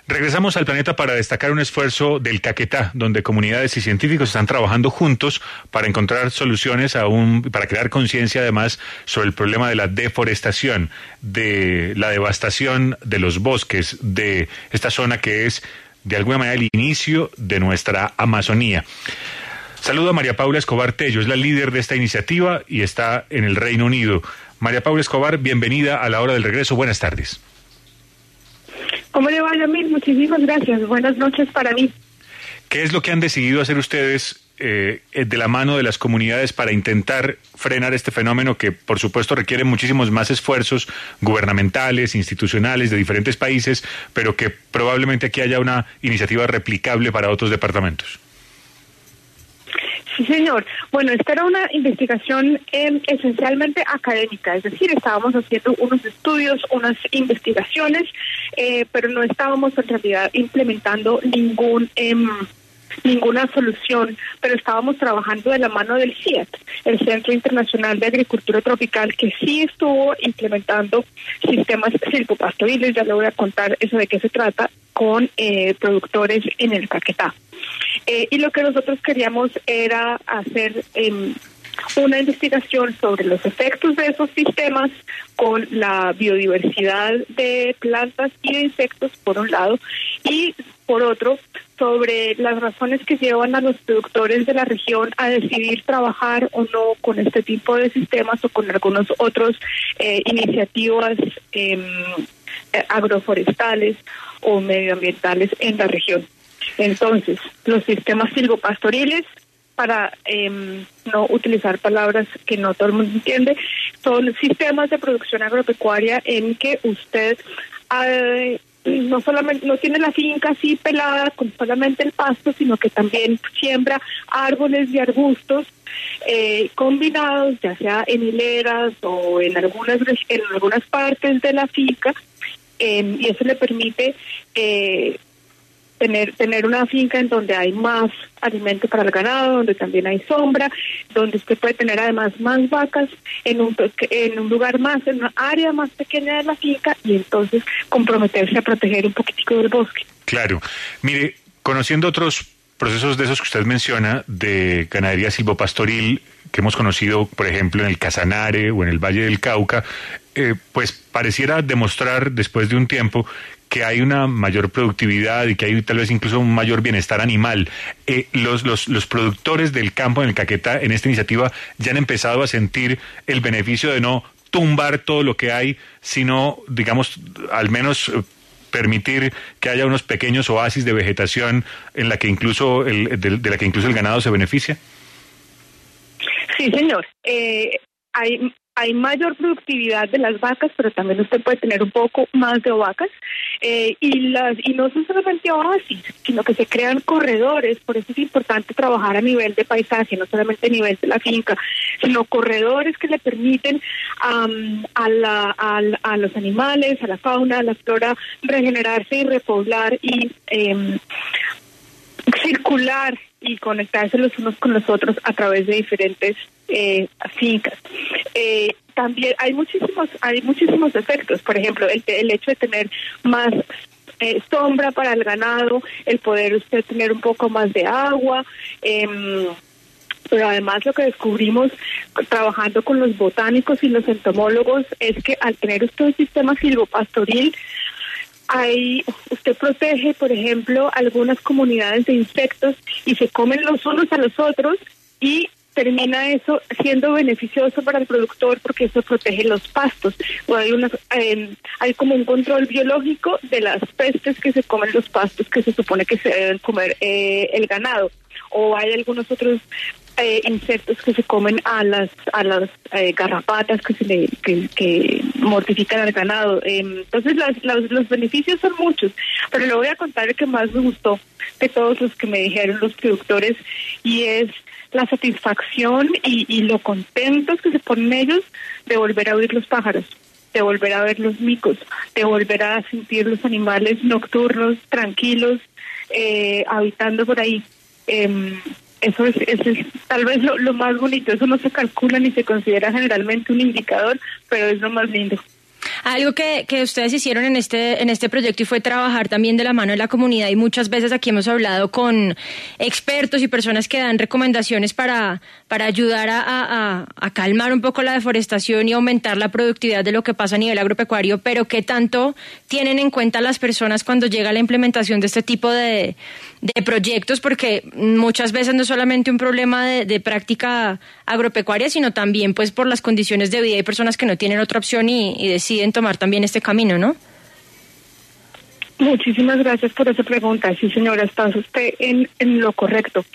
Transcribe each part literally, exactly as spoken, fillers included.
Regresamos al planeta para destacar un esfuerzo del Caquetá, donde comunidades y científicos están trabajando juntos para encontrar soluciones a un, para crear conciencia además sobre el problema de la deforestación, de la devastación de los bosques, de esta zona que es de alguna manera el inicio de nuestra Amazonía. Saludo a María Paula Escobar Tello, es la líder de esta iniciativa y está en el Reino Unido. María Paula Escobar, bienvenida a La Hora del Regreso, buenas tardes. ¿Cómo le va, Yamil? Muchísimas gracias. Buenas noches para mí. ¿Qué es lo que han decidido hacer ustedes eh, de la mano de las comunidades para intentar frenar este fenómeno que, por supuesto, requiere muchísimos más esfuerzos gubernamentales, institucionales, de diferentes países, pero que probablemente aquí haya una iniciativa replicable para otros departamentos? Sí, señor. Bueno, esta era una investigación eh, esencialmente académica, es decir, estábamos haciendo unos estudios, unas investigaciones, eh, pero no estábamos en realidad implementando ningún eh, ninguna solución, pero estábamos trabajando de la mano del C I A T, el Centro Internacional de Agricultura Tropical, que sí estuvo implementando sistemas silvopastoriles. Ya le voy a contar eso de qué se trata, con eh, productores en el Caquetá. Eh, y lo que nosotros queríamos era hacer eh, una investigación sobre los efectos de esos sistemas con la biodiversidad de plantas y de insectos, por un lado, y por otro, sobre las razones que llevan a los productores de la región a decidir trabajar o no con este tipo de sistemas o con algunos otros eh, iniciativas eh, agroforestales o medioambientales en la región. Entonces, los sistemas silvopastoriles, para eh, no utilizar palabras que no todo el mundo entiende, son sistemas de producción agropecuaria en que usted eh, no solamente no tiene la finca así pelada con solamente el pasto, sino que también siembra árboles y arbustos eh, combinados, ya sea en hileras o en algunas en algunas partes de la finca, eh, y eso le permite eh, tener tener una finca en donde hay más alimento para el ganado, donde también hay sombra, donde usted puede tener además más vacas en un en un lugar más, en una área más pequeña de la finca, y entonces comprometerse a proteger un poquitico del bosque. Claro. Mire, conociendo otros procesos de esos que usted menciona, de ganadería silvopastoril, que hemos conocido, por ejemplo, en el Casanare o en el Valle del Cauca, eh, pues pareciera demostrar después de un tiempo que hay una mayor productividad y que hay tal vez incluso un mayor bienestar animal. Eh, los, los, los productores del campo en el Caquetá, en esta iniciativa, ya han empezado a sentir el beneficio de no tumbar todo lo que hay, sino, digamos, al menos permitir que haya unos pequeños oasis de vegetación en la que incluso el, de, de la que incluso el ganado se beneficia. Sí, señor. Eh, hay Hay mayor productividad de las vacas, pero también usted puede tener un poco más de vacas, eh, y las y no son solamente oasis, sino que se crean corredores. Por eso es importante trabajar a nivel de paisaje, no solamente a nivel de la finca, sino corredores que le permiten um, a, la, a, a los animales, a la fauna, a la flora, regenerarse y repoblar y eh, circular y conectarse los unos con los otros a través de diferentes eh, fincas. Eh, también hay muchísimos hay muchísimos efectos. Por ejemplo, el, el hecho de tener más eh, sombra para el ganado, el poder usted tener un poco más de agua, eh, pero además lo que descubrimos trabajando con los botánicos y los entomólogos es que al tener usted un sistema silvopastoril, Hay, usted protege, por ejemplo, algunas comunidades de insectos y se comen los unos a los otros, y termina eso siendo beneficioso para el productor porque eso protege los pastos. O hay, una, eh, hay como un control biológico de las pestes que se comen los pastos que se supone que se deben comer eh, el ganado. O hay algunos otros Eh, insectos que se comen a las a las eh, garrapatas que se le que, que mortifican al ganado. Eh, entonces las, las, los beneficios son muchos, pero le voy a contar el que más me gustó de todos los que me dijeron los productores, y es la satisfacción y, y lo contentos que se ponen ellos de volver a oír los pájaros, de volver a ver los micos, de volver a sentir los animales nocturnos tranquilos eh, habitando por ahí. Eh, Eso es, eso es tal vez lo, lo más bonito. Eso no se calcula ni se considera generalmente un indicador, pero es lo más lindo. Algo que, que ustedes hicieron en este, en este proyecto y fue trabajar también de la mano de la comunidad, y muchas veces aquí hemos hablado con expertos y personas que dan recomendaciones para, para ayudar a, a, a calmar un poco la deforestación y aumentar la productividad de lo que pasa a nivel agropecuario, pero ¿qué tanto tienen en cuenta las personas cuando llega la implementación de este tipo de, de proyectos? Porque muchas veces no es solamente un problema de, de práctica agropecuaria, sino también pues por las condiciones de vida. Hay personas que no tienen otra opción y, y deciden tomar también este camino, ¿no? Muchísimas gracias por esa pregunta. Sí, señora, está usted en, en lo correcto.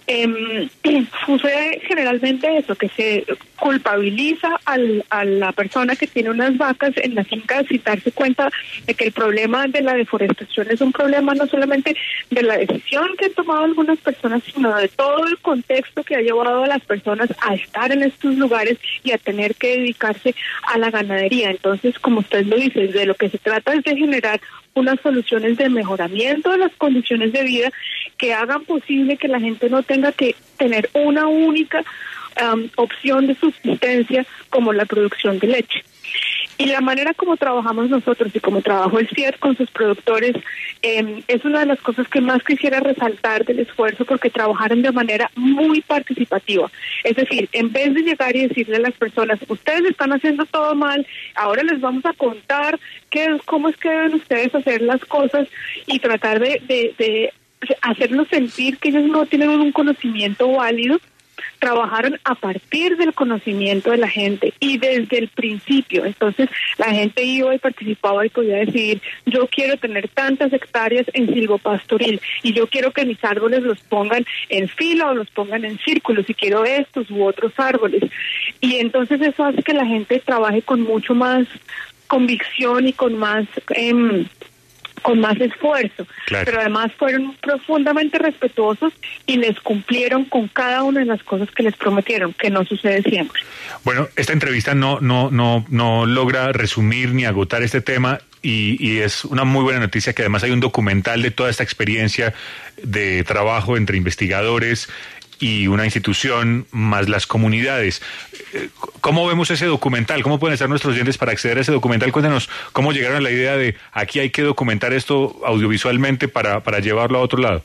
Eh, sucede generalmente eso, que se culpabiliza al, a la persona que tiene unas vacas en la finca sin darse cuenta de que el problema de la deforestación es un problema no solamente de la decisión que han tomado algunas personas, sino de todo el contexto que ha llevado a las personas a estar en estos lugares y a tener que dedicarse a la ganadería. Entonces, como usted lo dice, de lo que se trata es de generar unas soluciones de mejoramiento de las condiciones de vida que hagan posible que la gente no tenga que tener una única um, opción de subsistencia como la producción de leche. Y la manera como trabajamos nosotros y como trabajó el C I E D con sus productores eh, es una de las cosas que más quisiera resaltar del esfuerzo, porque trabajaron de manera muy participativa. Es decir, en vez de llegar y decirle a las personas, ustedes están haciendo todo mal, ahora les vamos a contar qué, cómo es que deben ustedes hacer las cosas, y tratar de, de, de hacerlos sentir que ellos no tienen un conocimiento válido, trabajaron a partir del conocimiento de la gente y desde el principio. Entonces la gente iba y participaba y podía decidir, yo quiero tener tantas hectáreas en silvopastoril y yo quiero que mis árboles los pongan en fila o los pongan en círculos, y quiero estos u otros árboles. Y entonces eso hace que la gente trabaje con mucho más convicción y con más eh, con más esfuerzo, claro. Pero además fueron profundamente respetuosos y les cumplieron con cada una de las cosas que les prometieron, que no sucede siempre. Bueno, esta entrevista no no no no logra resumir ni agotar este tema, y, y es una muy buena noticia que además hay un documental de toda esta experiencia de trabajo entre investigadores y una institución más las comunidades. ¿Cómo vemos ese documental? ¿Cómo pueden estar nuestros oyentes para acceder a ese documental? Cuéntanos cómo llegaron a la idea de aquí hay que documentar esto audiovisualmente para, para llevarlo a otro lado.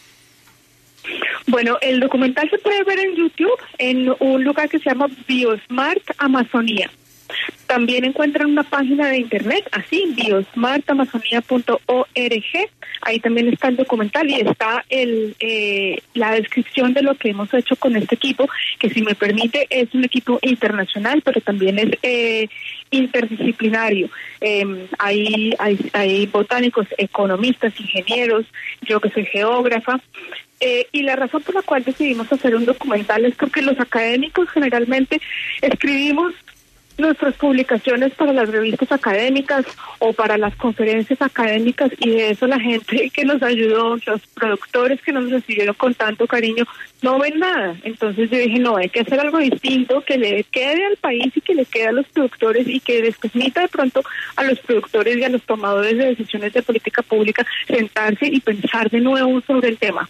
Bueno, el documental se puede ver en YouTube en un lugar que se llama Biosmart Amazonía. También encuentran una página de internet, así, biosmart amazonia punto org. Ahí también está el documental y está el eh, la descripción de lo que hemos hecho con este equipo, que si me permite es un equipo internacional, pero también es eh, interdisciplinario. Eh, hay, hay, hay botánicos, economistas, ingenieros, yo que soy geógrafa. Eh, y la razón por la cual decidimos hacer un documental es porque los académicos generalmente escribimos nuestras publicaciones para las revistas académicas o para las conferencias académicas, y de eso la gente que nos ayudó, los productores que nos recibieron con tanto cariño, no ven nada. Entonces yo dije, no, hay que hacer algo distinto que le quede al país y que le quede a los productores, y que les permita de pronto a los productores y a los tomadores de decisiones de política pública sentarse y pensar de nuevo sobre el tema.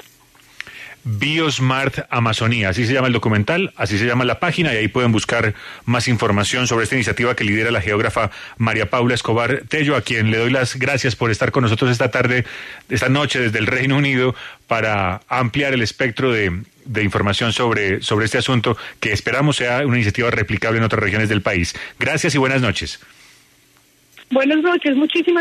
Biosmart Amazonía, así se llama el documental, así se llama la página, y ahí pueden buscar más información sobre esta iniciativa que lidera la geógrafa María Paula Escobar Tello, a quien le doy las gracias por estar con nosotros esta tarde, esta noche desde el Reino Unido, para ampliar el espectro de, de información sobre, sobre este asunto, que esperamos sea una iniciativa replicable en otras regiones del país. Gracias y buenas noches. Buenas noches, muchísimas